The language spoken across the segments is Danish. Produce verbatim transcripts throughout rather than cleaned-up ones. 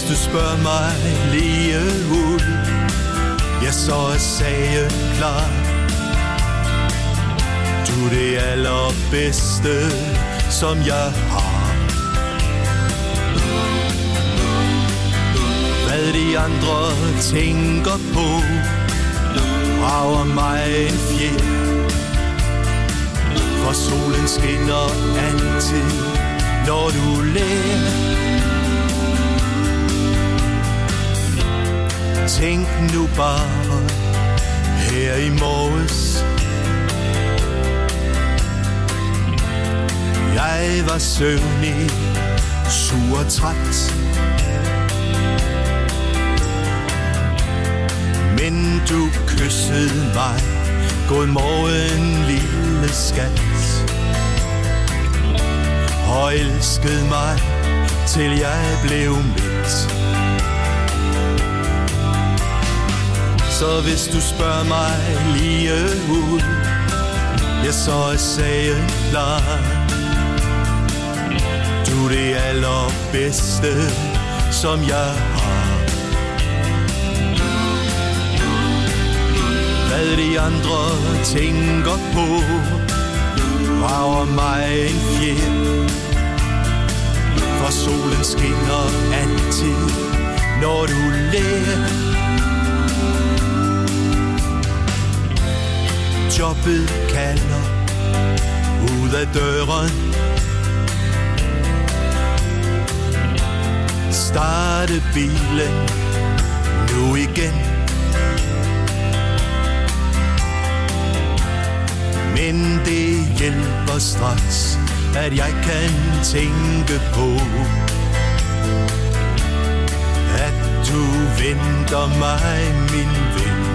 du spørger mig lige ud, ja, så er sagen klar. Du er det allerbedste, som jeg har. Hvad de andre tænker på, rager mig en fjer. For solen skinner altid, når du ler. Tænk nu bare her i morges. Jeg var søvnig, sur og træt. Men du kyssede mig. Godmorgen, lille skat. Og elskede mig, til jeg blev midt. Så hvis du spørger mig lige ud, ja, så er sagen klar. Du er det allerbedste, som jeg har. Hvad de andre tænker på, rager mig en fjer. For solen skinner altid, når du ler. Jobbet kalder ud af døren. Starte bilen nu igen. Men det hjælper straks, at jeg kan tænke på, at du venter mig, min ven.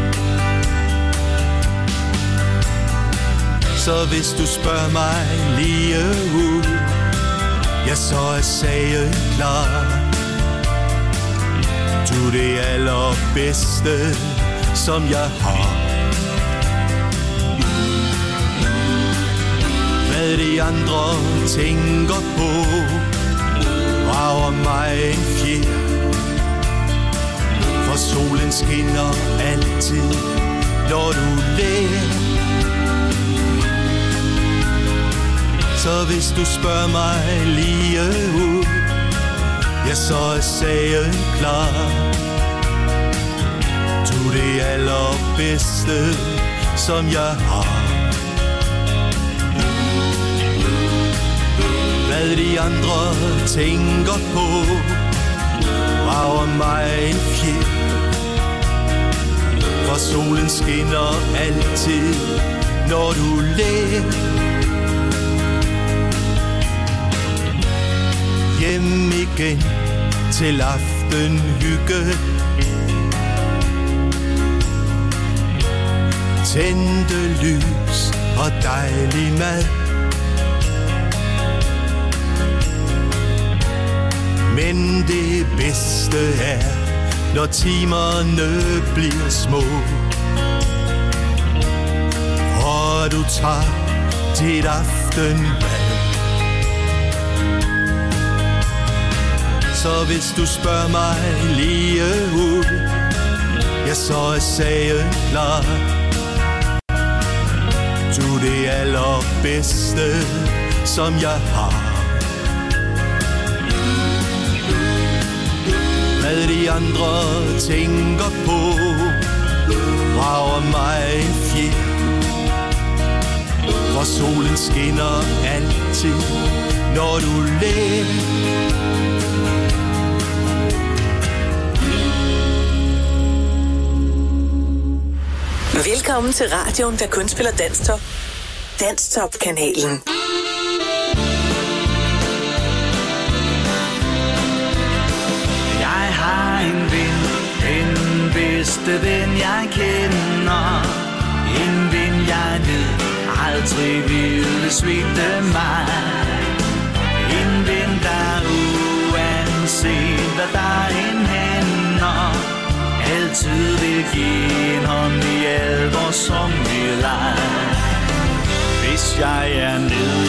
Så hvis du spørger mig lige ud, ja, så er sagen klar. Du er det allerbedste, som jeg har. Hvad de andre tænker på, rager mig en fjer. For solen skinner altid, når du ler. Så hvis du spørger mig lige ud, ja, så er sagen klar. Du er det allerbedste, som jeg har. Hvad de andre tænker på, rager mig en fjer. For solen skinner altid, når du ler. Hjem igen til aftenhygge. Tændte lys og dejlig mad. Men det bedste er, når timerne bliver små, og du tager dit aftenmad. Så hvis du spørger mig lige ud, ja, så er sagen klar. Du er det allerbedste, som jeg har. Hvad de andre tænker på, rager mig en fjer. For solen skinner altid, når du ler. Velkommen til radioen, der kun spiller Danstop. Danstop-kanalen. Jeg har en ven, den bedste ven jeg kender. En ven jeg ved aldrig ville svigte mig. En ven der uanset hvad der end hænder, altid vil give en hånd i al vores leg. Hvis jeg er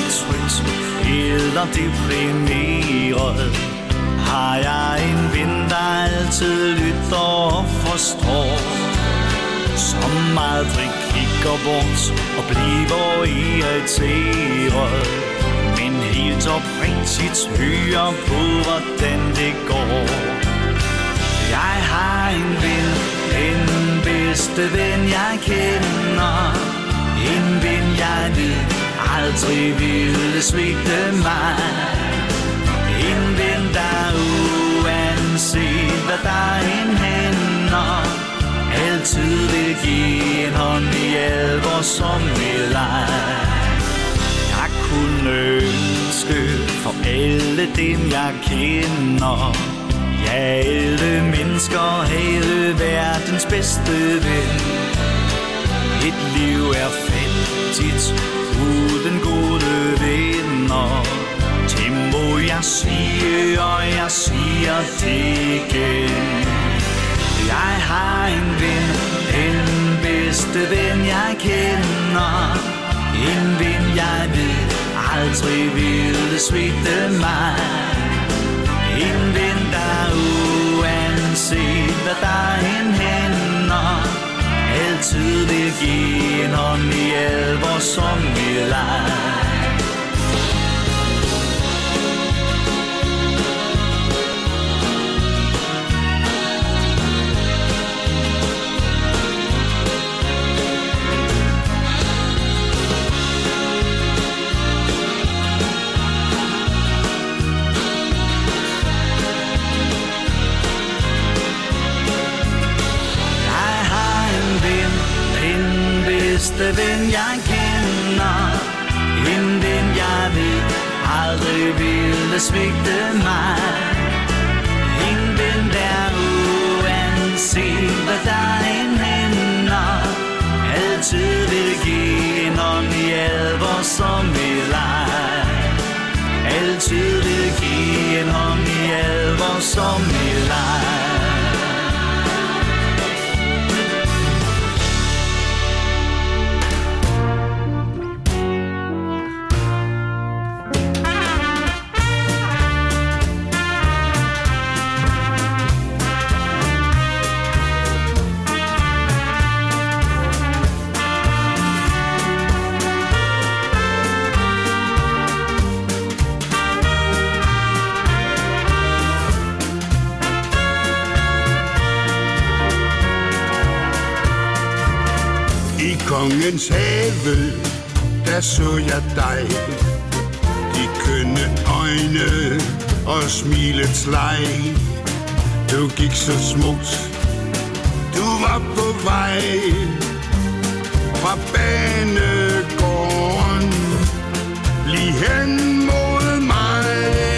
nedtrykt eller deprimeret, har jeg en ven, der altid lytter og forstår, som aldrig kigger bort og bliver irriteret, men helt oprigtigt hører på, hvordan det går. Jeg har en ven, den bedste ven jeg kender, en ven jeg ved aldrig ville svigte mig, en ven der uanset hvad der end hænder, altid vil give en hånd i alvor som vi leger. Jeg kunne ønske for alle dem jeg kender, ja, alle mennesker havde verdens bedste ven. Et liv er fattigt uden gode venner. Det må jeg sige, og jeg siger det igen. Jeg har en ven, den bedste ven jeg kender, en ven jeg ved aldrig ville svigte mig, en ven der uanset hvad der end hænder, altid vil give en hånd i alvor som vi leger. Bedste ven jeg kender, en ven jeg ved aldrig ville svigte mig, en ven der uanset hvad der end hænder, altid vil give en hånd i alvor som vi leger, altid vil give en hånd i alvor som vi leger. Kongens have, der så jeg dig, de kønne øjne og smilets leg. Du gik så smukt, du var på vej fra banegården lige hen mod mig.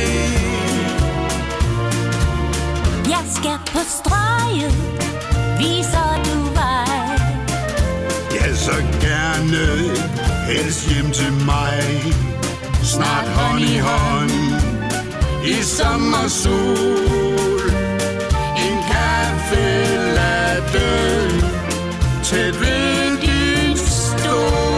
Jeg skal på strøget, viser du vej. Ja, så gerne, helst hjem til mig. Snart hånd i hånd, i sommersol. En kaffe latte, tæt ved din stol.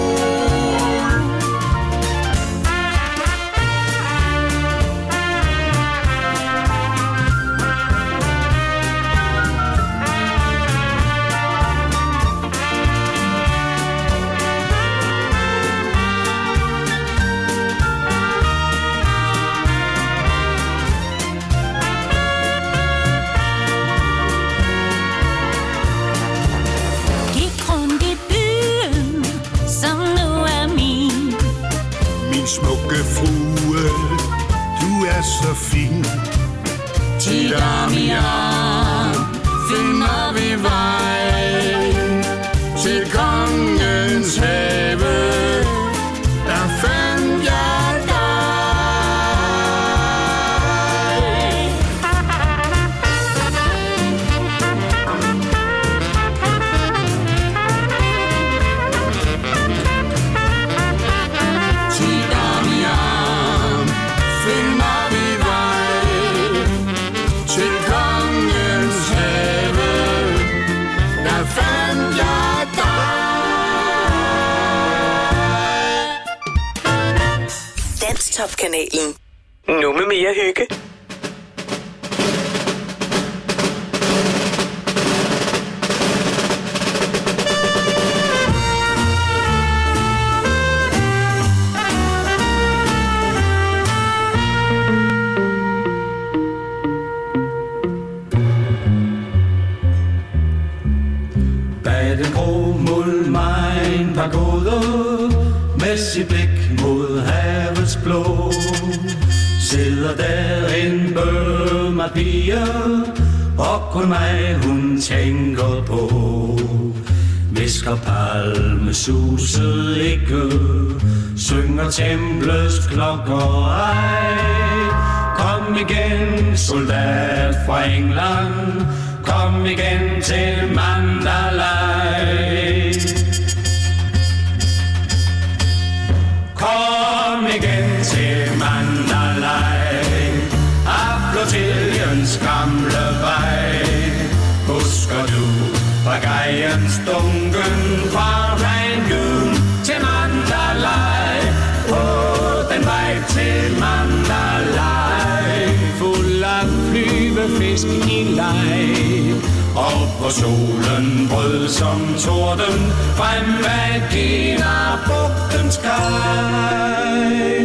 Smukke frue, du er så fin. Til arm i arm finder vi vej til kongens have. Der fandt jeg dig. Til arm i arm finder vi vej til kongens have. Der fandt jeg dig. Danstop-kanalen. Nu med mere hygge. sit blik mod havets blå. Sidder der en bømmet pige, og kun mig hun tænker på. Visker palmesuset ikke, synger templets klokker ej. Kom igen, soldat fra England, kom igen til Mandalay. Kom igen til Mandalay, af flotilliens gamle vej. Husker du bagajens dunken fra Rangoon til Mandalay? På den vej til Mandalay, fuld af flyvefisk i leg. Og på solen brød som torden, frem med Kina-bugtens kaj.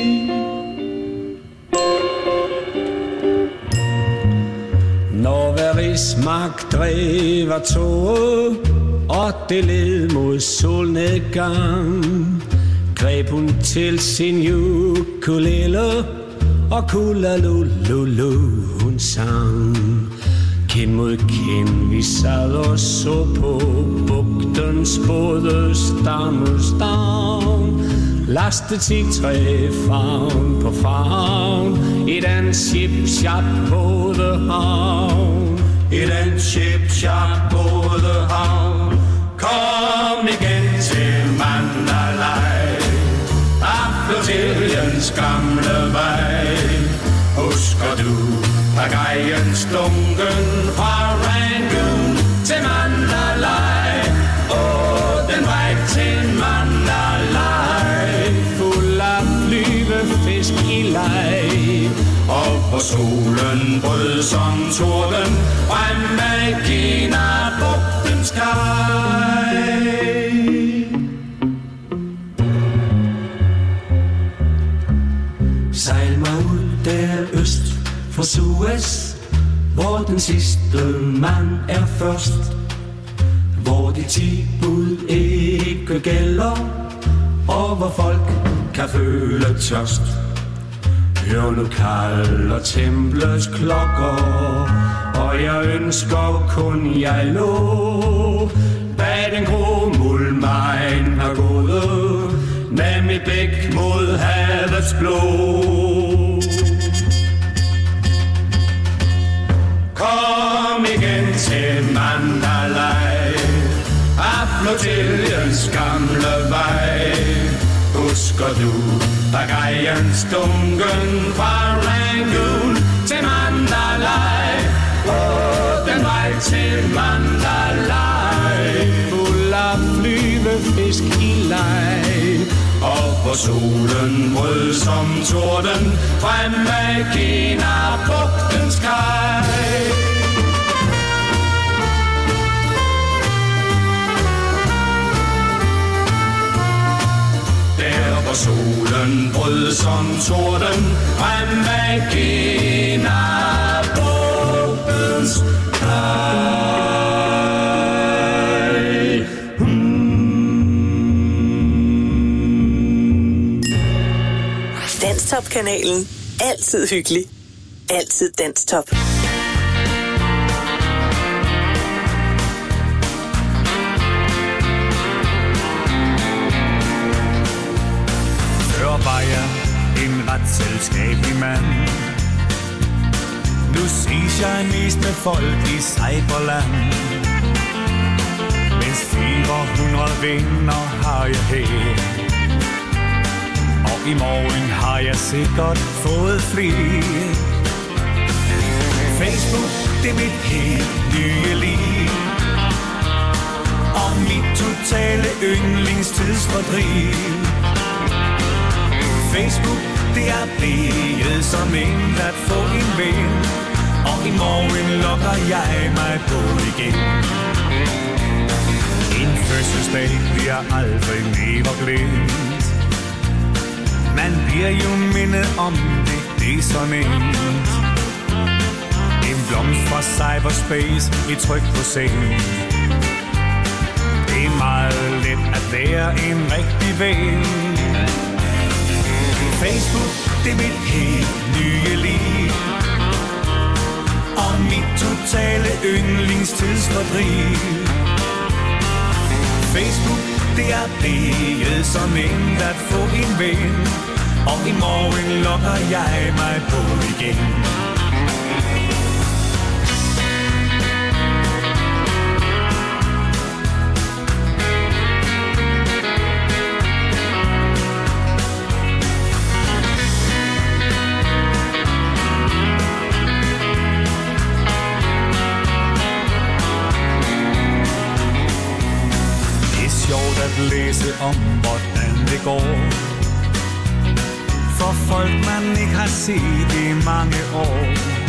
Når hver rigsmagt drev toget, og det led mod solnedgang, greb hun til sin ukulele, og kulalululu hun sang. Kind mod kind, vi sad og så på bugtens både stammelstavn. Lastet til træ, favn på favn, i den ship-shop både havn. I den ship-shop både havn. Kom igen til Mandalay, af flotilliens gamle vej. Husker du bagajens dunken fra Rangoon til Mandalay? Åh, den vej til Mandalay, fuld af flyvefisk i leg. Og på solen brød som torden, frem med Kina-bugtens kaj. Sejl mig ud der øst for Suez, hvor den sidste mand er først. Hvor de ti bud ikke gælder, og hvor folk kan føle tørst. Hør nu kalder templets klokker, og jeg ønsker kun jeg lå. Bag den grå muldmegn har gået, med mit blik mod havets blå. Kom igen til Mandalay, af flotilliens gamle vej. Husker du bagajens dunken fra Rangoon til Mandalay? Åh, den vej til Mandalay, fuld af flyvefisk i leg. Og på solen brød som torden, frem med Kina-bugtens kaj. Og solen brød som torden, frem med Kina-bugtens kaj. Hmm. Danstop-kanalen. Altid hyggelig. Altid Danstop. Var jeg en ret selskabelig mand. Nu ses jeg mest med folk i Cyberland. Mens fire hundrede venner har jeg her, og i morgen har jeg sikkert fået flere. Facebook, det er mit helt nye liv, og mit totale yndlingstidsfordriv. Facebook, det er blevet som en at få en ven, og i morgen logger jeg mig på igen. En fødselsdag bliver aldrig mere glemt. Man bliver jo mindet om det, det er så nemt. En blomst fra cyberspace, et tryk på sengen. Det er meget let at være en rigtig ven. Facebook, det er mit helt nye liv. Og mit totale yndlingstidsfordriv. Facebook, det er blevet så nemt at få en ven. Og i morgen logger jeg mig på igen. Læse om, hvordan det går for folk, man ikke har set i mange år.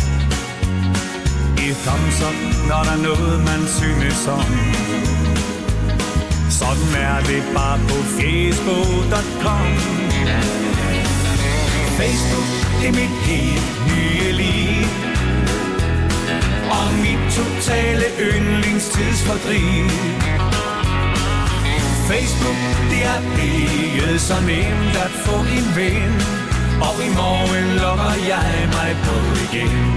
Et thumbs up, når der er noget, man synes om. Sådan er det bare på facebook punktum com. Facebook, det er mit helt nye liv. Og mit totale yndlingstidsfordriv. Facebook, det er blevet så nemt at få en ven. Og i morgen logger jeg mig på igen.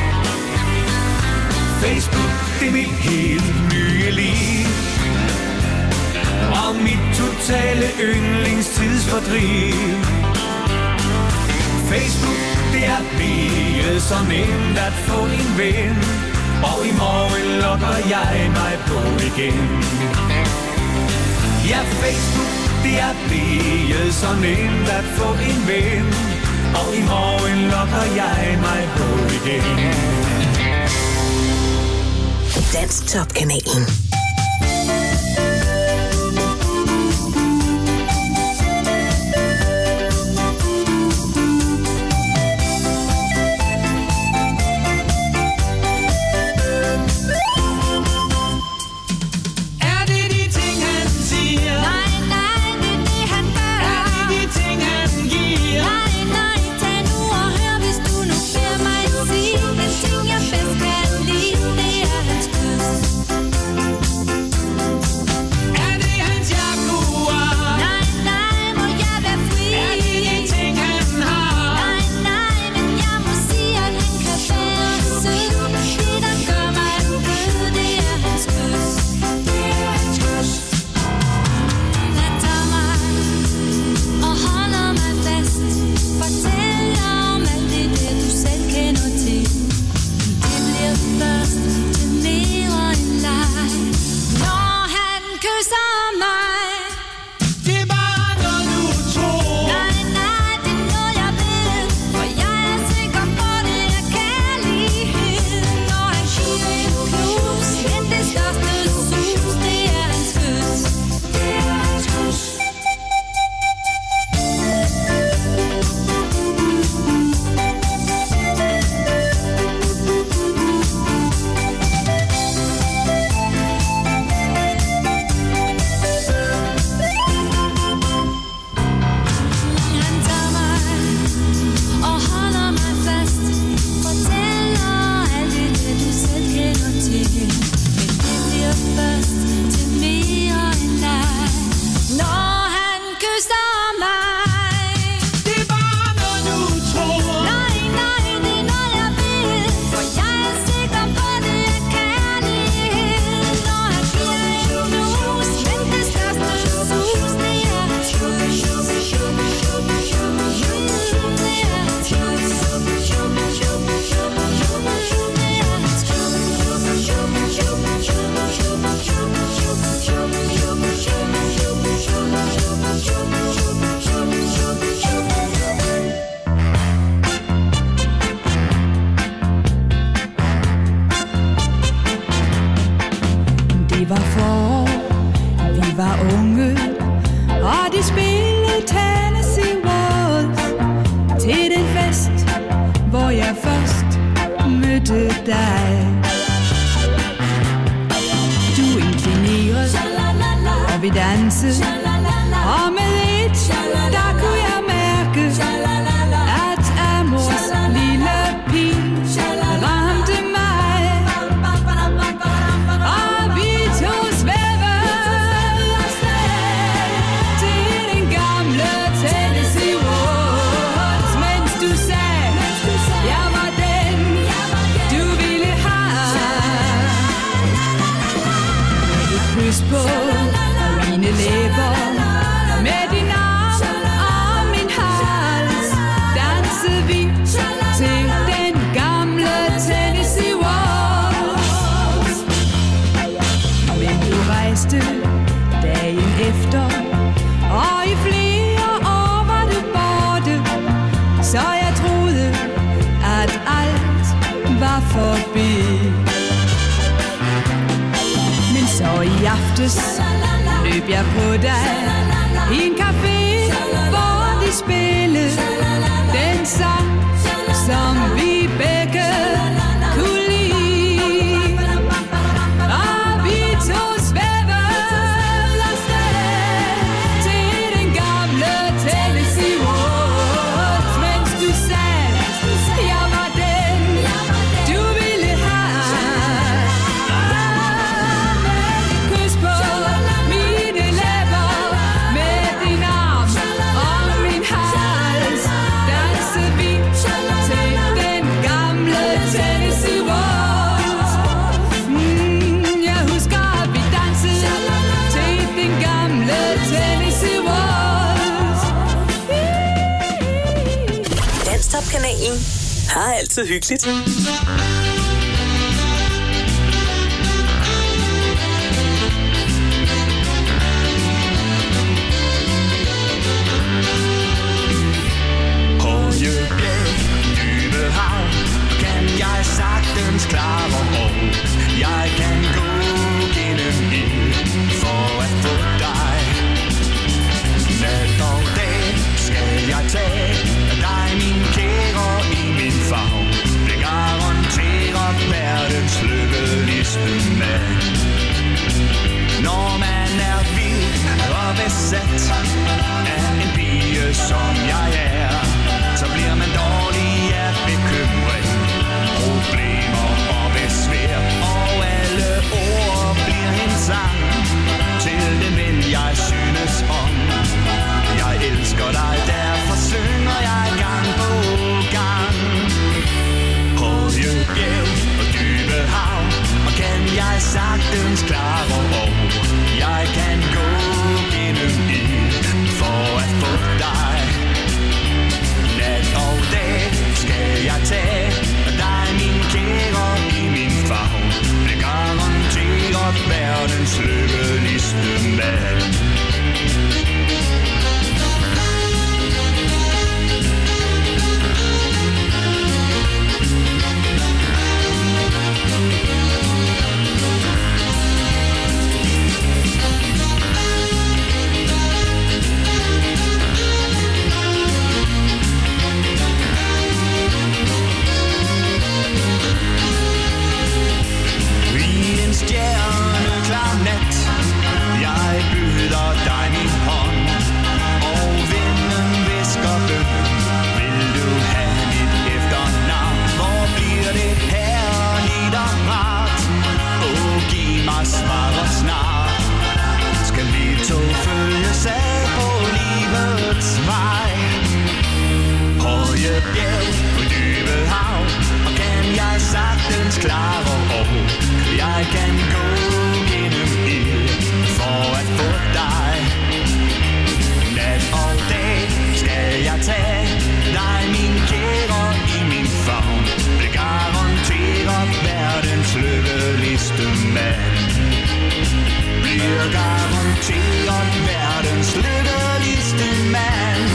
Facebook, det er mit helt nye liv. Og mit totale yndlingstidsfordriv. Facebook, det er blevet så nemt at få en ven. Og i morgen logger jeg mig på igen. Ja, Facebook, det er blevet så nemt at få en ven. Og i morgen logger jeg mig på igen. Dansk Top-kanalen. Tennessee Walk. aftes løb jeg på dig i en café, hvor de spillede den sang, som vi begge kunne lide. Og vi to svævede afsted til den gamle Tennessee Waltz, mens du sagde, jeg var den, du ville have. Med dit kys på mine læber, med din arm om min hals, dansede vi til den gamle Tennessee Waltz. Mm, jeg husker, at vi dansede til den gamle Tennessee Waltz. Danstop-kanalen har altid hyggeligt. Højebjerg, dybe hav, kan jeg sagtens klare, og jeg kan gå gennem ild for at få dig. Nat og dag skal jeg tage dig, min kære, i min favn. Det garanterer verdens lykkeligste mand. Når man er vild og besat af en pige, som jeg er, så bliver man dårlig af bekymring, problemer og besvær, og alle ord bliver en sang til den ven, jeg synes om. Jeg elsker dig, derfor synger jeg gang på gang. Høje bjerg og dybe hav, og kan jeg sagtens klare, og jeg kan gå gennem ild for at få dig. Nat og dag skal jeg tage dig, min kære, i min favn. Det garanterer verdens lykkeligste mand. Stjerneklar nat, jeg byder dig min hånd, og vinden visker bønnen, vil du have mit efternavn? Hvor bliver det herligt og rart? Åh, giv mig svaret snart. Skal vi to følges af på livets vej? Høje bjerg på dybe hav, og kan jeg sagtens klare, og jeg kan gå gennem ild for at få dig. Nat og dag skal jeg tage dig, min kære, i min favn. Det garanterer verdens lykkeligste mand. Bliver garanteret verdens lykkeligste mand.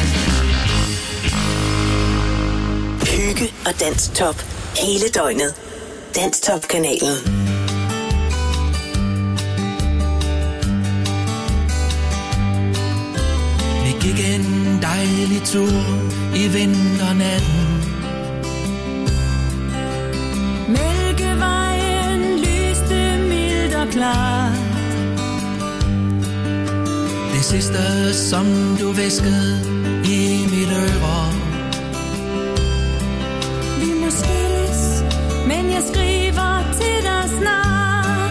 Hygge og Danstop hele døgnet. Danstop-kanalen. Vi gik en dejlig tur i vinternatten. Mælkevejen lyste mildt og klart. Det sidste, som du hviskede i mit øre. Vi må skilles, men jeg skriver til dig snart.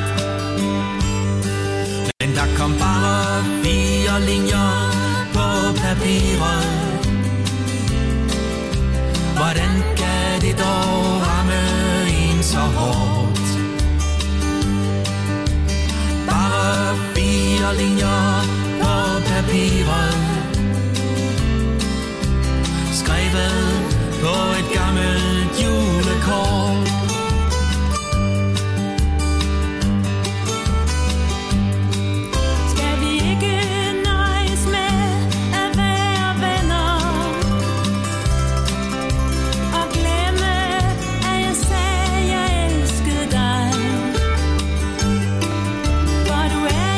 Men der kom bare fire linjer på papiret. Hvordan kan det dog ramme en så hårdt? Bare fire linjer på papiret, skrevet på et gammelt julekort. Skal vi ikke nøjes med at være venner og glemme, at jeg sagde, jeg elskede dig? For du er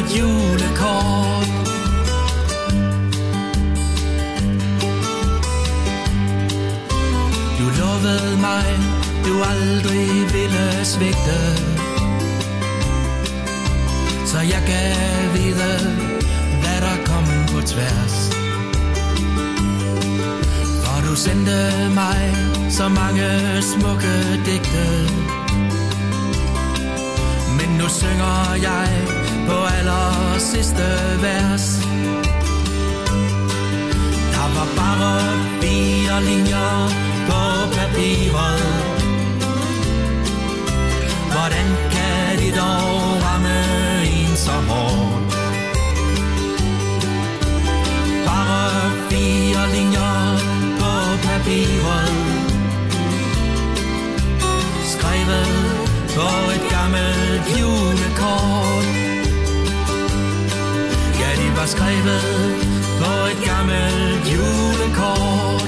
gammelt julekort. Du lovede mig, du aldrig ville svigte, så jeg gav vide, hvad der kom på tværs. For du sendte mig så mange smukke digte, men nu synger jeg på aller sidste vers. Der var bare fire linjer på papiret. Hvordan kan de dog ramme en så hårdt? Bare fire linjer på papiret, skrevet på et gammelt julekort. Ja, de var skrevet på et gammelt julekort.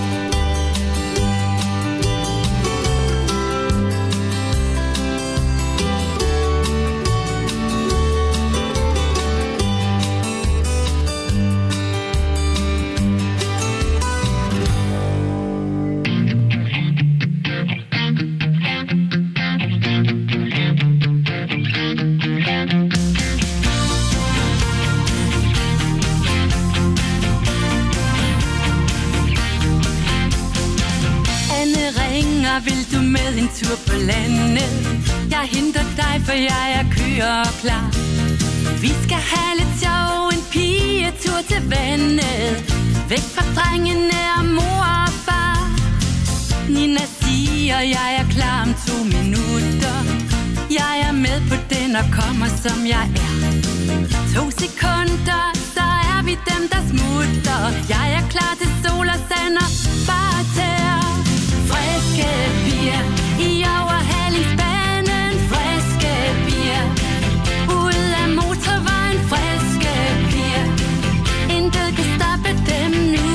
Vil du med en tur på landet? Jeg henter dig, for jeg er kører klar. Vi skal have lidt sjov, en pigetur til vandet, væk fra drengene og mor og far. Nina siger, jeg er klar om to minutter. Jeg er med på den og kommer som jeg er. To sekunder, så er vi dem, der smutter. Jeg er klar til sol og sand og bare tær. Friske piger i overhalingsbanen, friske piger ud af motorvejen, friske piger. Intet kan stoppe dem nu.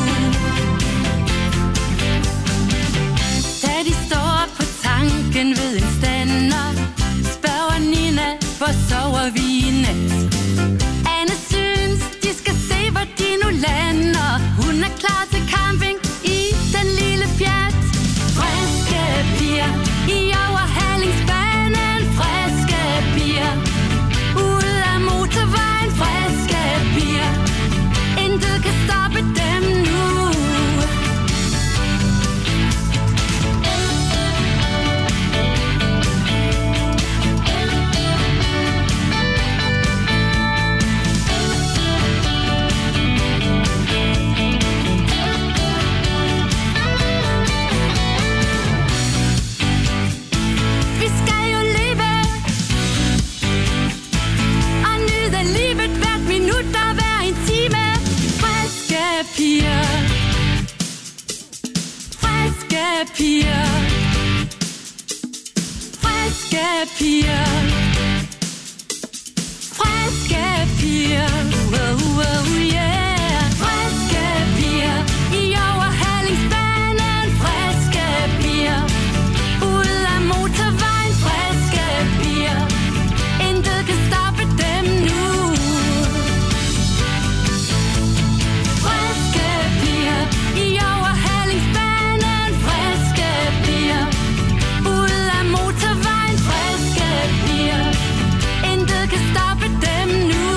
Da de står på tanken ved en stander, spørger Nina, hvor sover vi i nat? Anne synes, de skal se, hvor de nu lander. Hun er klar til camping i den lille Fiat. Friske piger i overhalingsbanen, friske piger ud af motorvejen, friske piger. Intet kan stoppe dem nu. Piger, friske piger, friske piger, wow, wow, yeah. Friske piger i overhalingsbanen, friske piger ud af motorvejen, friske piger. Intet kan stoppe dem nu. Friske piger i overhalingsbanen, friske piger ud af motorvejen, friske piger. Intet kan stoppe dem nu.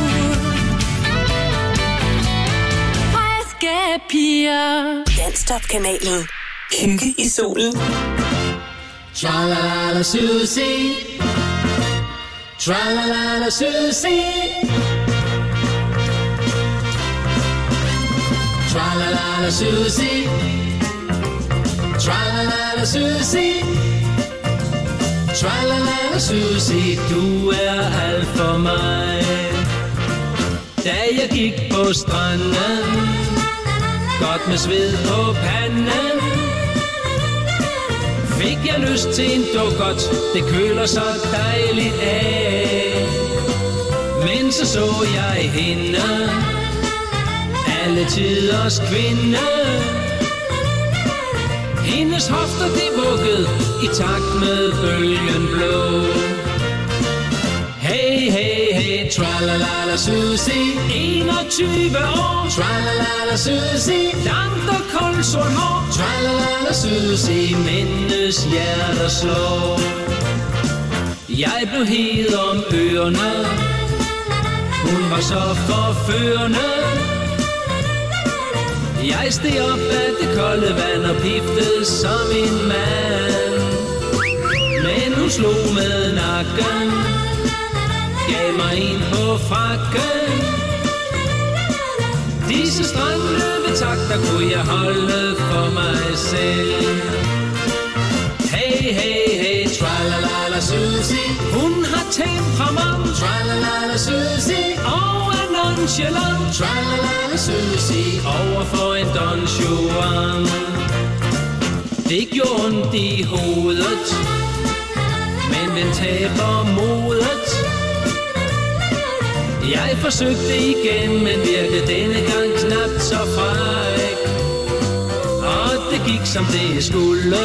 Friske piger. Danstop-kanalen. Hygge i solen. Tra-la-la-la Susie, tra-la-la-la Susie, tra-la-la-la Susie, tra-la-la-la Susie, tra-la-la-la Susie, du er alt for mig. Da jeg gik på stranden, godt med sved på panden, fik jeg lyst til en dukkert, det køler så dejligt af. Men så så jeg hende, alle tiders kvinde. Hendes hofter de vuggede i takt med bølgen blå. Hey, hey, hey, hey, tralalala Susie. enogtyve år, tralalala Susie. Langt og koldt sort hår, tralalala Susie. Mændenes hjerter slår. Jeg blev hed om ørerne, hun var så forførende. Jeg steg op af det kolde vand og piftede som en mand. Men hun slog med nakken, gav mig en på frakken. Disse strandløbetakter kunne jeg holde for mig selv. Hey, hey, hey, tralalala Susie. Hun har temperament, tralalala Susie. Og er nonchalant, tralalala Susie. Overfor en Don Juan. Det gjorde ondt i hovedet, men den taber modet. Jeg forsøgte igen, men virkede denne gang knap så fræk. Og det gik som det skulle.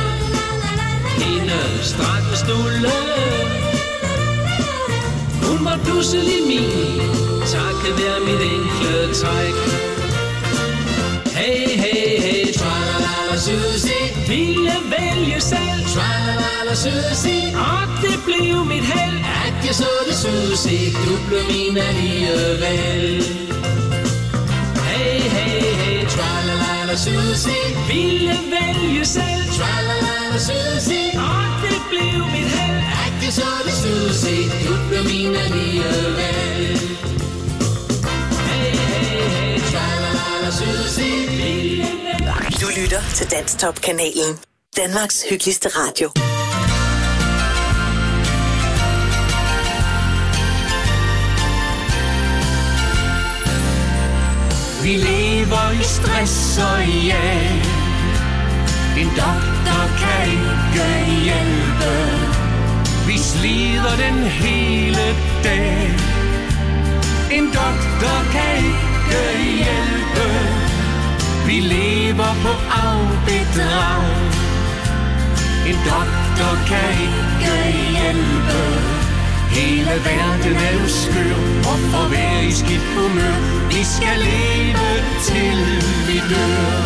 Hende strak med stulle. Hun var pludselig min, takket være mit enkle træk. Hey, hey, hey, tralalala Susie. Ville vælge selv, tralalala Susie. Og det blev mit held, at jeg så det Susie. Du blev min alligevel. Hey, hey, hey, tralalala Susie. Ville vælge selv, tralalala Susie. Og det blev mit held, at jeg så det Susie. Du blev min alligevel. Hey, hey, hey, tralalala Susie. Du lytter til Danstop-kanalen. Danmarks hyggeligste radio. Vi lever i stress og ja. En doktor kan ikke hjælpe. Vi slider den hele dag. En doktor kan ikke hjælpe. Vi lever på afbedrag. En doktor kan ikke hjælpe. Hele verden er jo skør og får være i skidt humør. Vi skal leve til vi dør.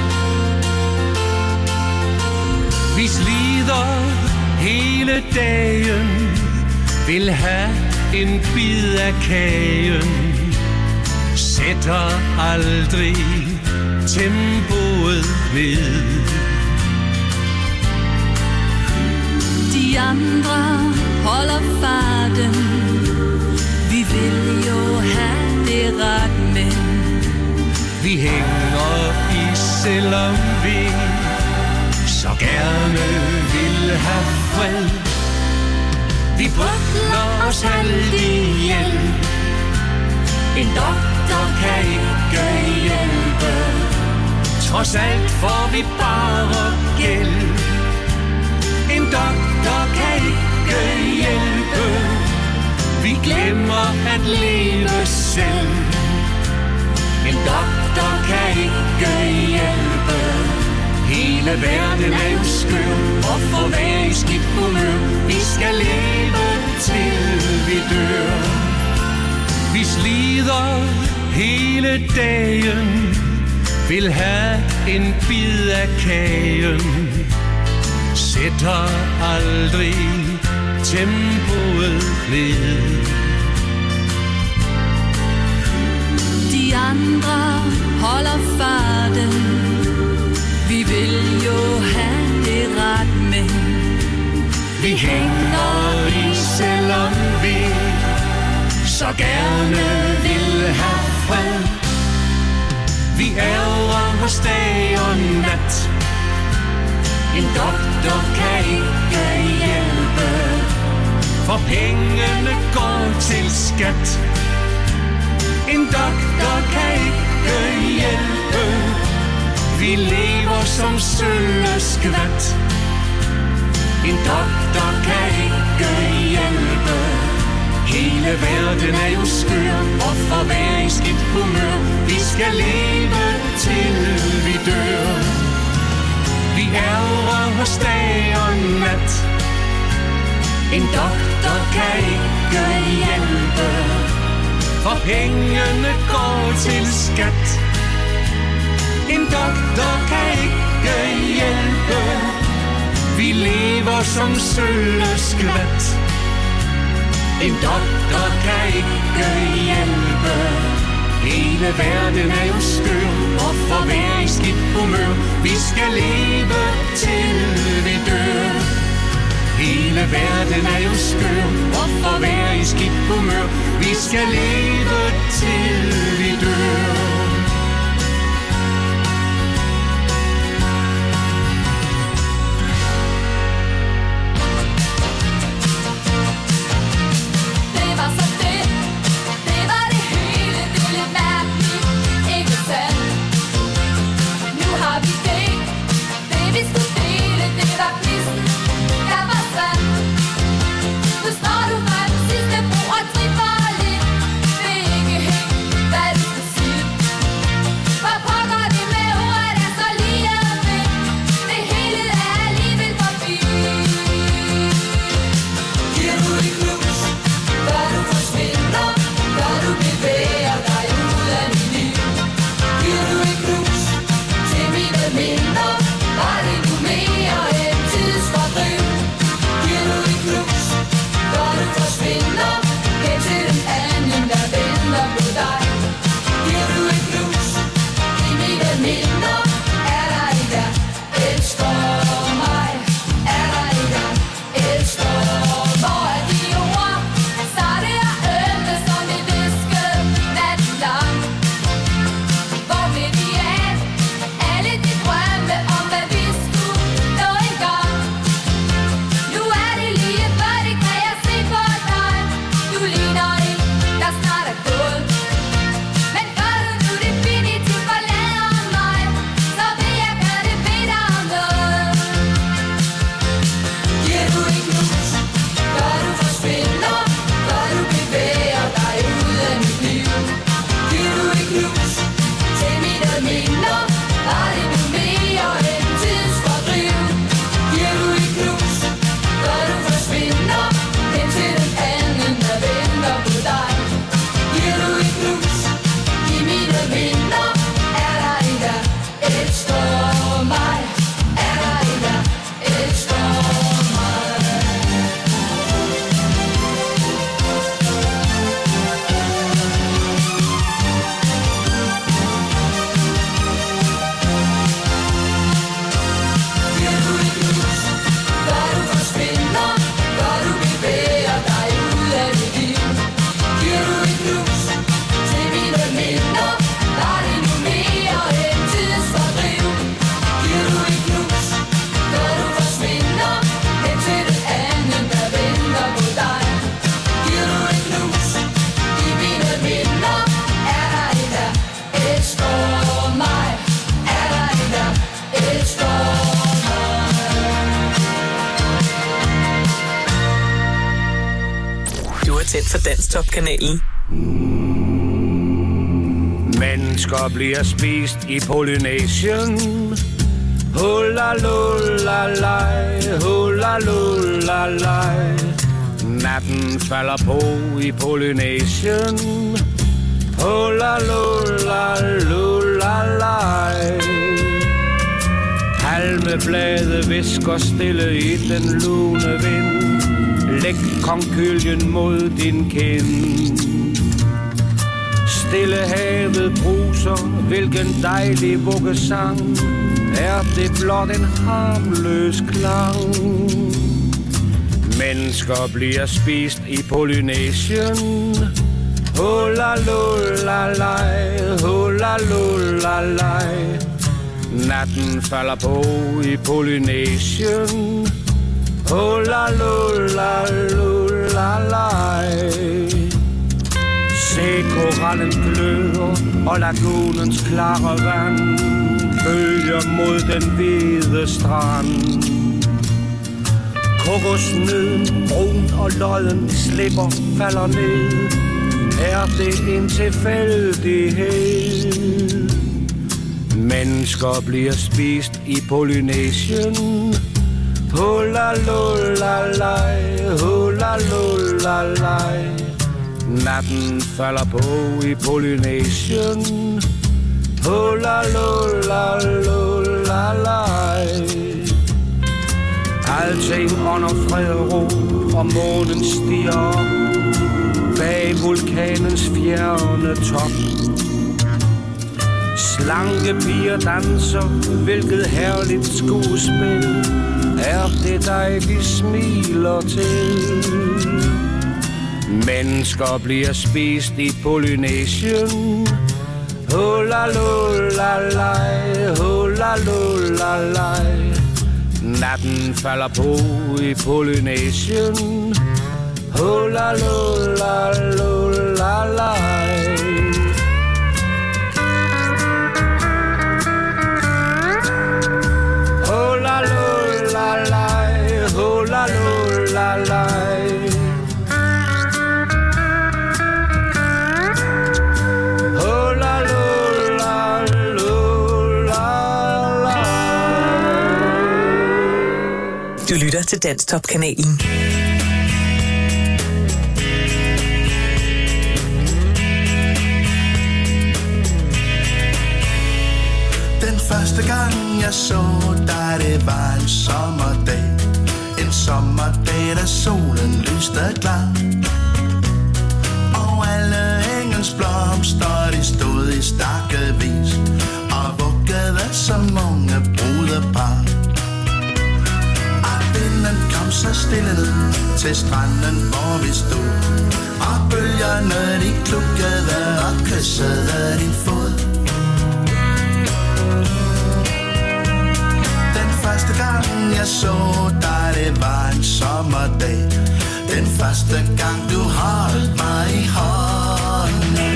Vi slider hele dagen, vil have en bid af kagen. Sætter aldrig tempoet ned. De andre holder farten. Vi vil jo have det ret, men vi hænger i, selvom vi så gerne vil have fred. Vi brødler os halvt ihjel. En doktor kan ikke hjælpe. Trods alt får vi bare gæld. En doktor kan ikke hjælpe. Vi glemmer at leve selv. En doktor kan ikke hjælpe. Hele verden er jo skør og får være i skidt humør. Vi skal leve til vi dør. Vi slider hele dagen, vil have en bid af kagen. Sætter aldrig tempoet ned. de andre holder farten. Vi vil jo have det ret, men vi hænger i, selvom vi så gerne vil have fred. Vi ærger os dag og nat. En doktor kan ikke hjælpe, for pengene går til skat. En doktor kan ikke hjælpe. Vi lever som sølvskvat. En doktor kan ikke hjælpe. Hele verden er jo skør og får være i skidt humør. Vi skal leve til vi dør. Vi ærger os dag og nat. En doktor kan ikke hjælpe, for pengene går til skat. En doktor kan ikke hjælpe, vi lever som sølvskvat. En doktor kan ikke hjælpe, hele verden er jo skør, og for hver i skidt humør. Vi skal leve til vi dør. Hele verden er jo skør, og for hver i skidt humør. Vi skal leve til vi dør. For Danstop-kanalen. Mennesker bliver spist i Polynesien. Hula lula lej, hula lula lej. Natten falder på i Polynesien. Hula lula lula lej. Palmeblade visker stille i den lune vind. Læg konkyljen mod din kind. Stille havet bruser, hvilken dejlig vuggesang. Er det blot en harmløs klang? Mennesker bliver spist i Polynesien. Hula lula lej, hula lula lej. Natten falder på i Polynesien. Hula lula lula lej. Se korallen gløder og lagunens klare vand bølger mod den hvide strand. Kokosnøden, brun og lodden slipper, falder ned. Er det en tilfældighed? Mennesker bliver spist i Polynesien. Hula lula lej, hula lula lej. Natten falder på i Polynesien. Hula lula lula lej. Alting under fred og ro, og månen stiger op bag vulkanens fjerne top. Slanke piger danser, hvilket herligt skuespil er det dig, vi smiler til. Mennesker bliver spist i Polynesien. Hula lula lej, hula lula lej. Natten falder på i Polynesien. Hula lula lula lej. Hula lula lej, hula lula lej. Hula lula lula lej. Du lytter til Danstop-kanalen. Første gang jeg så dig, det var en sommerdag. En sommerdag, da solen lyste klar. Og alle engens blomster, de stod i stakkevis og vuggede som unge brudepar. Og vinden kom så stille ned til stranden, hvor vi stod. Og bølgerne, de klukkede og kyssede din fod. Første gang jeg så dig, det var en sommerdag. Den første gang du holdt mig i hånden.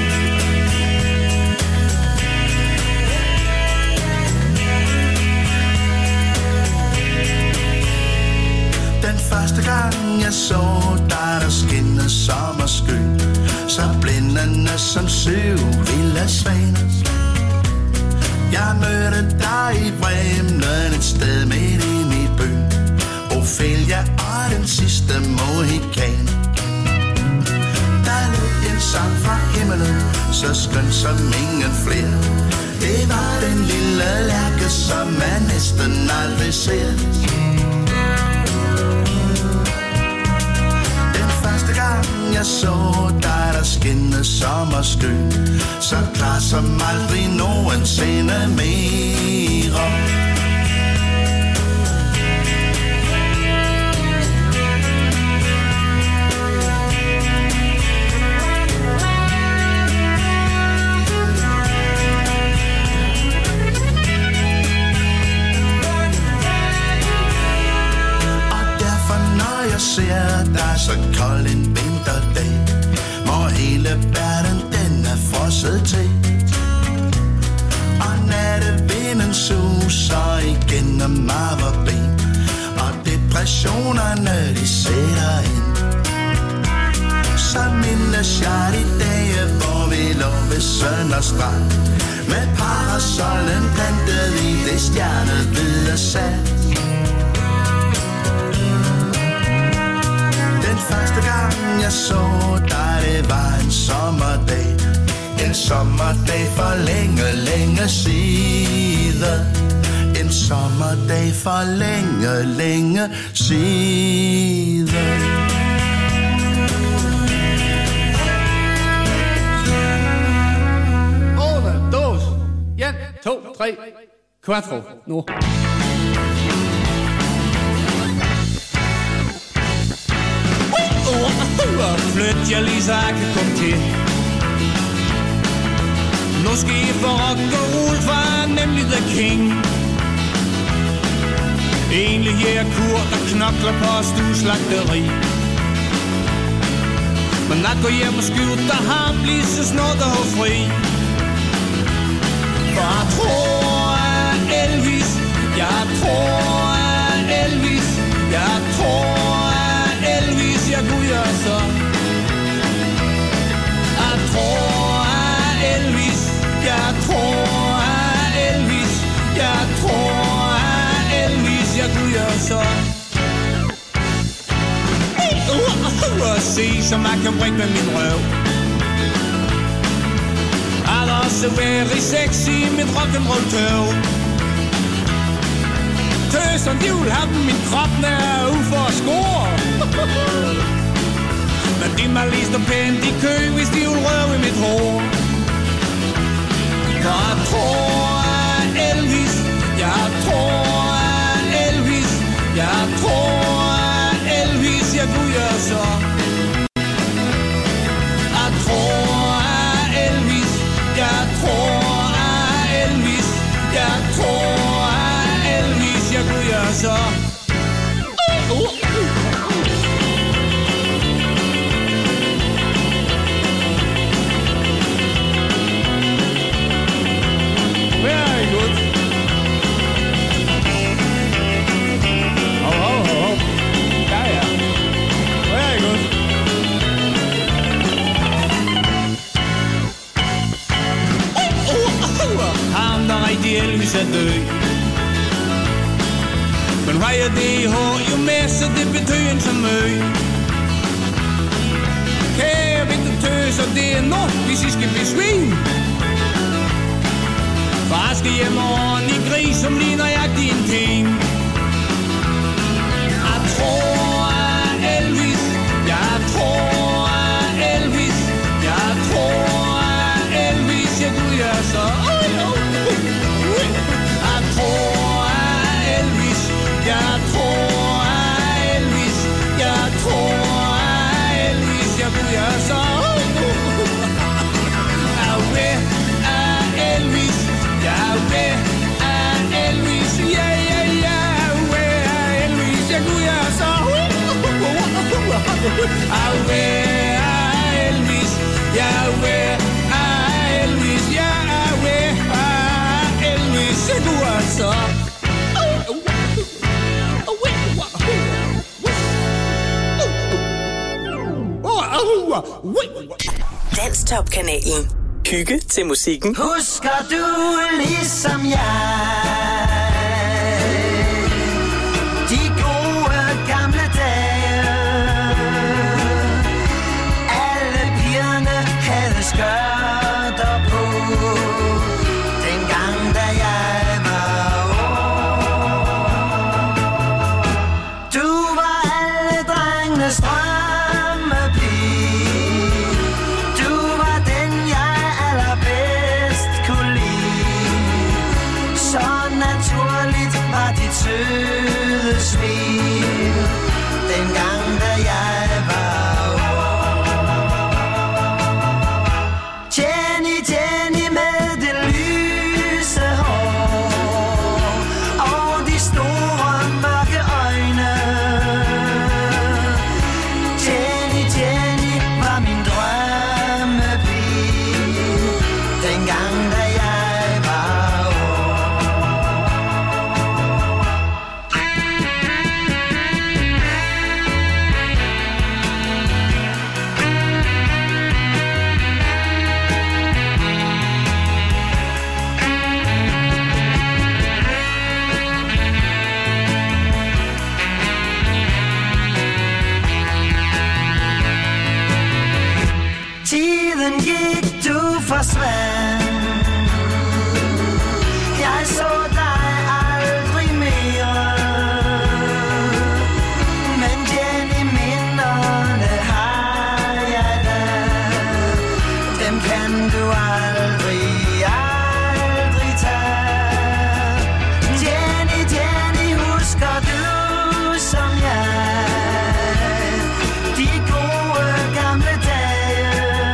Den første gang jeg så dig, der skinnede sommerskyn, så blændende som syv vilde svaner. Jeg mødte dig i Bremen, et sted midt inde i byen. Ophelia og den sidste mohikan. Der lød en sang fra himmelen, så skøn som ingen flere. Det var den lille lærke, som man næsten aldrig ser. Den første gang jeg så dig, der skinnede sommerskyn, så klar som aldrig nogensinde mere. Og derfor når jeg ser dig så kold en vinterdag, hvor hele verden den er frosset til, og nattevinden suser igennem maverben, og depressionerne de sætter ind. Så mindes jeg de dage, hvor vi lå ved Sønderstrand, med parasollen plantet i det stjernehvide sand. Den første gang jeg så dig, det var en sommerdag. En sommerdag for længe, længe siden. En sommerdag for længe, længe siden. Uno, dos, en, to, tre, quattro, nu. Flyt jeg lige så jeg kan komme til. Nu skal I få rock og roll, for nemlig the king. Egentlig jægerkur, der knokler på stueslagteri. Men at gå hjem og skjuter ham lige så snart der er fri. For jeg tror at Elvis, jeg tror at Elvis, jeg tror at Elvis, jeg kunne gøre så. Jeg tror at Elvis, jeg tror at Elvis, jeg tror at Elvis, jeg kunne gøre så. så man kan vrikke med min røv. Har også været sexy med rock'n'roll tøv. Tøserne, de vil have min krop nær ud for at score. Men de må lige stå pænt i kø, hvis de vil røve i mit hår. Jeg tror at Elvis, jeg tror at Elvis, jeg tror at Elvis, jeg kunne gøre så. Jeg tror at Elvis, jeg tror at Elvis, jeg tror at Elvis, jeg kunne gøre så. Uh, uh, uh. Very good. Oh, oh, oh. Ja, ja. Very good. Oh, oh, oh. Ham, der rigtig Elvis er død. Men hvad er det i hår? Jo mere, så det betyder en som møg. Kære vinter tøser, det er nu, hvis I skal blive svin. Far skal hjem over en gris, som ligner jeg din ting. Jeg tror at Elvis, jeg tror at Elvis, jeg tror at Elvis, jeg kunne gøre så. Jeg tror at Elvis, jeg tror at Elvis, jeg tror at Elvis, jeg kunne gøre så. Jeg vil at Elvis, jeg vil at Elvis, ja, ja, ja, jeg vil at Elvis, jeg kunne gøre så. Jeg vil at Elvis, jeg vil at Elvis, jeg vil at Elvis, jeg kunne gøre så. Danstop-kanalen. Hygge til musikken. Husker du ligesom jeg de gode gamle dage? Alle pigerne havde skørter på, dengang da jeg var ung. Du var alle drengenes drømmepige. Du var den jeg allerbedst kunne lide. Så naturligt var dit søde smil, dengang da jeg var ung. Jenny, Jenny med det lyse hår og de store mørke øjne. Jenny, Jenny var min drømmepige, dengang da jeg var ung. Tiden gik, du forsvandt. Jeg så dig aldrig mere. Men Jenny, minderne har jeg da. Dem kan du aldrig, aldrig tage. Jenny, Jenny, husker du som jeg de gode gamle dage?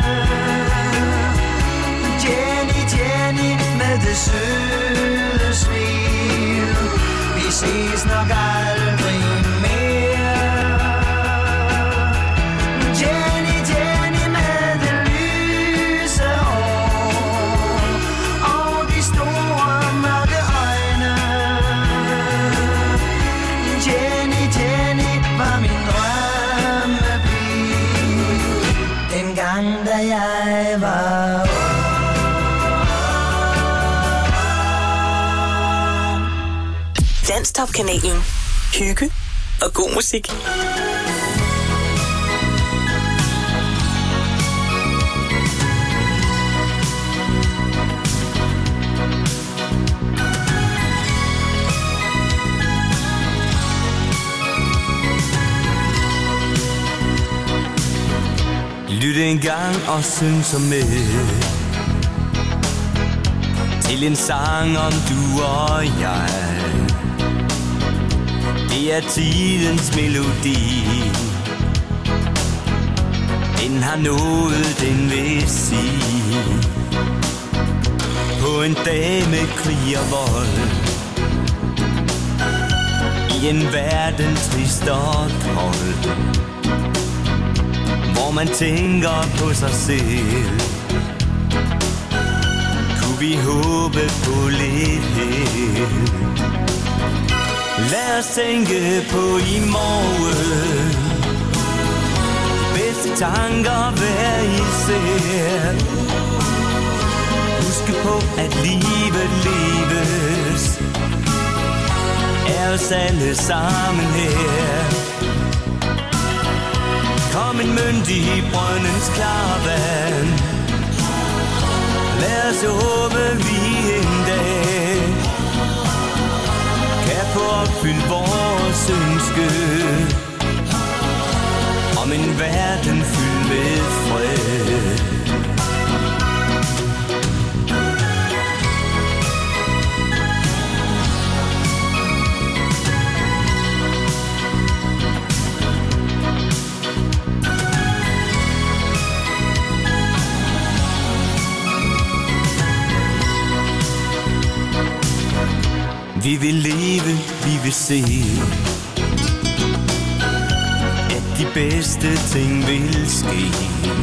Jenny, Jenny med det søde smil. Vi ses nok aldrig mere. Jenny, Jenny med det lyse hår og de store mørke øjne. Jenny, Jenny var min drømmepige, dengang da jeg var ung. Danstop-kanalen. Hygge og god musik. en gang og syng så med til en sang om du og jeg. Det er tidens melodi, den har nået den vil sige. På en dag med krig og vold, i en verden trist og kold, hvor man tænker på sig selv, kunne vi håbe på lidt held. Lad os tænke på i morgen, de bedste tanker hver især. Husk på at livet leves er os alle sammen her. Kom en myndig i brøndens klare vand, lad os håbe vi en dag kan få opfyldt vores ønske om en verden fyldt med fred. Vi vil leve, vi vil se, at de bedste ting vil ske.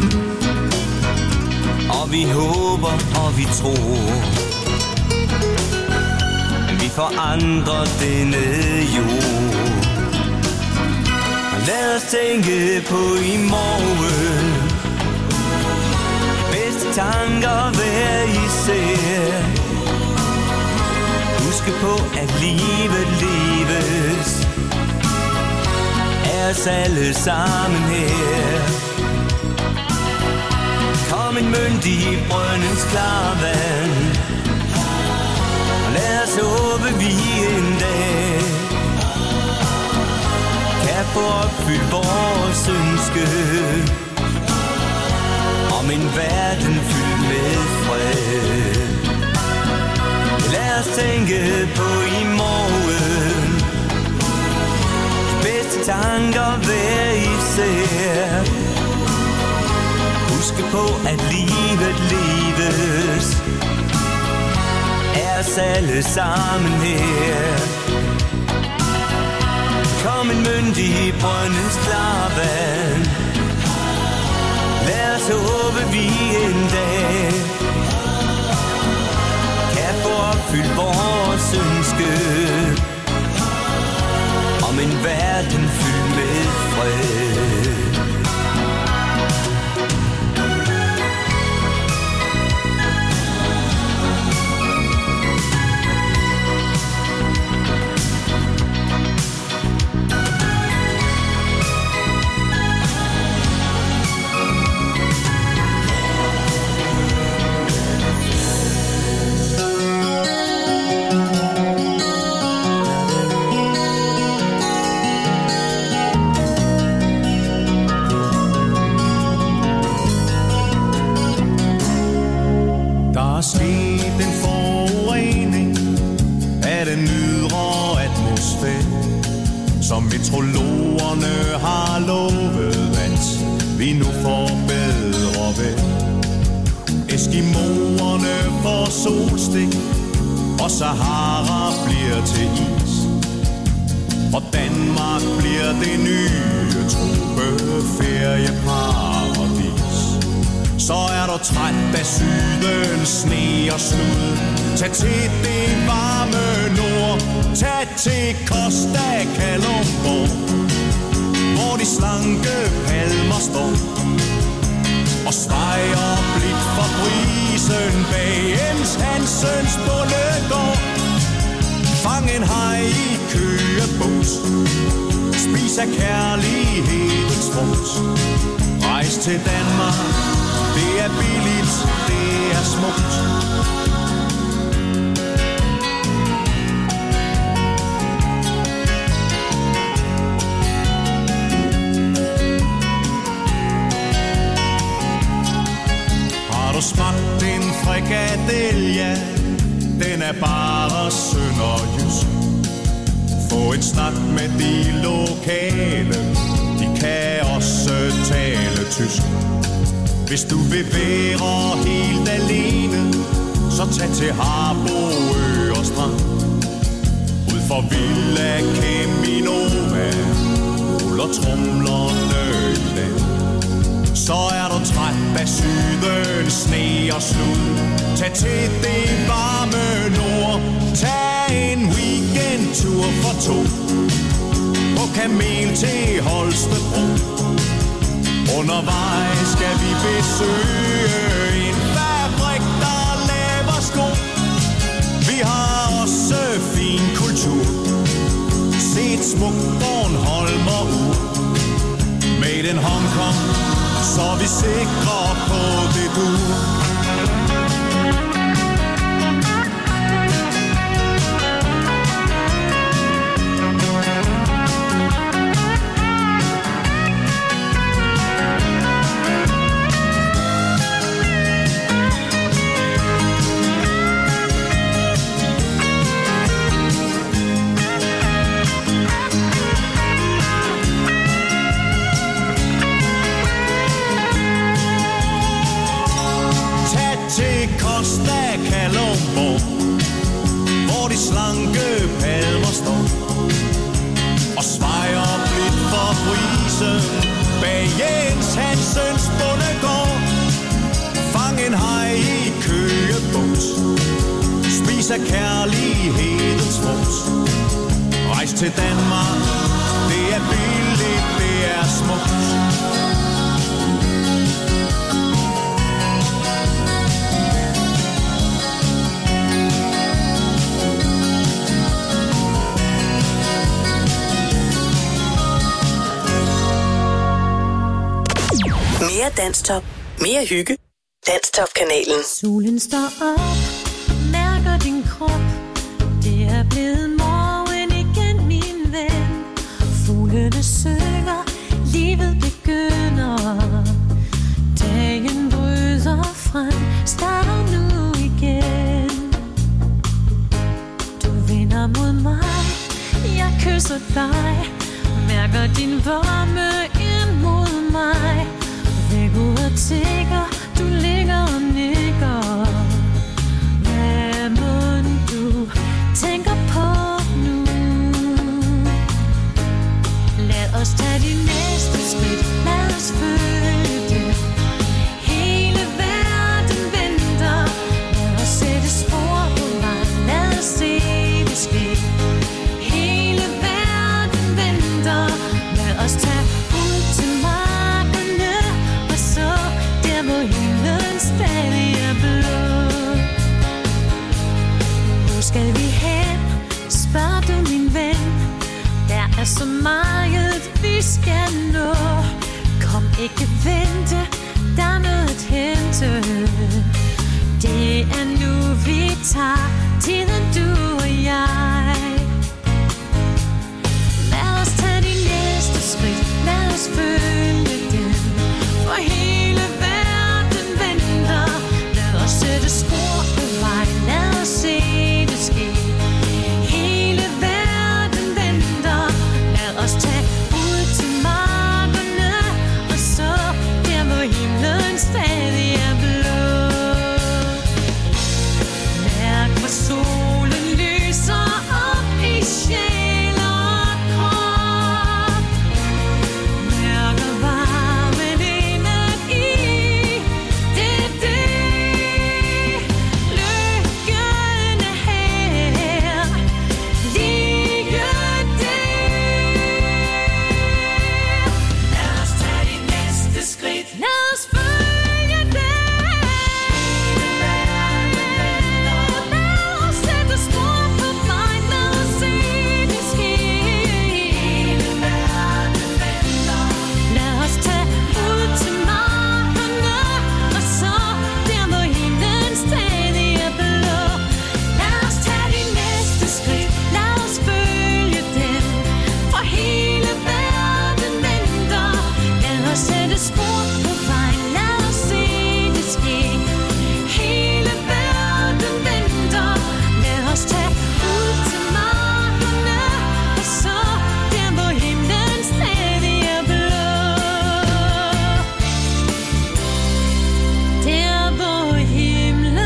Og vi håber, og vi tror, at vi forandrer denne jord. Og lad os tænke på i morgen, de bedste tanker hver især. Husk på at livet leves er os alle sammen her. Kom en myndig i brøndens klare vand, og lad os håbe vi en dag kan få opfyldt vores ønske om en verden fyldt med fred. Lad os tænke på i morgen, de bedste tanker hver især. Husk på at livet leves er os alle sammen her. Kom en myndig i brøndens klare vand, lad os håbe vi en dag opfyldt vores ønske om en verden fyldt med fred. Som meteorologerne har lovet, at vi nu får bedre vejr. Eskimoerne får solstik, og Sahara bliver til is. Og Danmark bliver det nye tropeferieparadis. Så er du træt af sydens sne og slud, tag til det varme nord, tag til Costa Calumbo, hvor de slanke palmer står og streger blik for brisen bag Ems Hansens bondegård. Fang en haj i køgebus, spis af kærlighedens frugt. Rejs til Danmark, det er billigt, det er smukt. en frikadelle, den er bare sønderjysk. Få en snak med de lokale, de kan også tale tysk. Hvis du vil være helt alene, så tag til Harboøre og Strand. Ud for Villa Caminova ruller tromlerne i land. Så er du træt af syden, sne og slud, tag til det varme nord. Tag en weekendtur for to på kamel til Holstebro. Undervejs skal vi besøge en fabrik, der laver sko. Vi har også fin kultur, set smukt Bornholm og ud. Made in Hong Kong, så er vi sikre på det du. Hvor de slanke palmer står og svejer blidt for brisen bag Jens Hansens bondegård. Fang en haj i Køgebugt, spis af kærlighedens frugt. Rejs til Danmark, det er billigt, det er smukt. Mere Danstop. Mere hygge. Danstop-kanalen. Solen står op, mærker din krop. Det er blevet morgen igen, min ven. Fuglene synger, livet begynder. Dagen bryder frem, starter nu igen. Du vender mod mig, jeg kysser dig. Mærker din varme ind mod mig. Vækker og tigger, du ligger og nikker. Hvad må du tænker på nu? Lad os tage de næste skridt, lad os følge det. Hele verden venter. Lad os sætte spor på vejen, lad os se det ske. Hele verden venter. Lad os tage ud til markerne, og så der hvor himlen stadig er blå. Hvor skal vi hen? Spørg du min ven. Der er så meget vi skal nå. Kom ikke væk.